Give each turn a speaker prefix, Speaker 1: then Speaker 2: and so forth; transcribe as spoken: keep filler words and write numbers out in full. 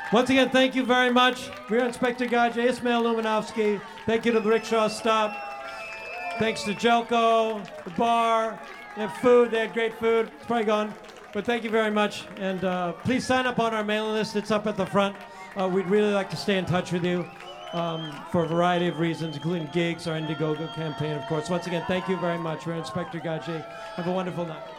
Speaker 1: Once again, thank you very much. We're Inspector Gadget, Ismail Lumanovsky. Thank you to the Rickshaw Stop. Thanks to Jelko, the bar. They have food. They had great food. It's probably gone. But thank you very much. And uh, please sign up on our mailing list. It's up at the front. Uh, we'd really like to stay in touch with you um, for a variety of reasons, including gigs, our Indiegogo campaign, of course. Once again, thank you very much. We're Inspector Gadget. Have a wonderful night.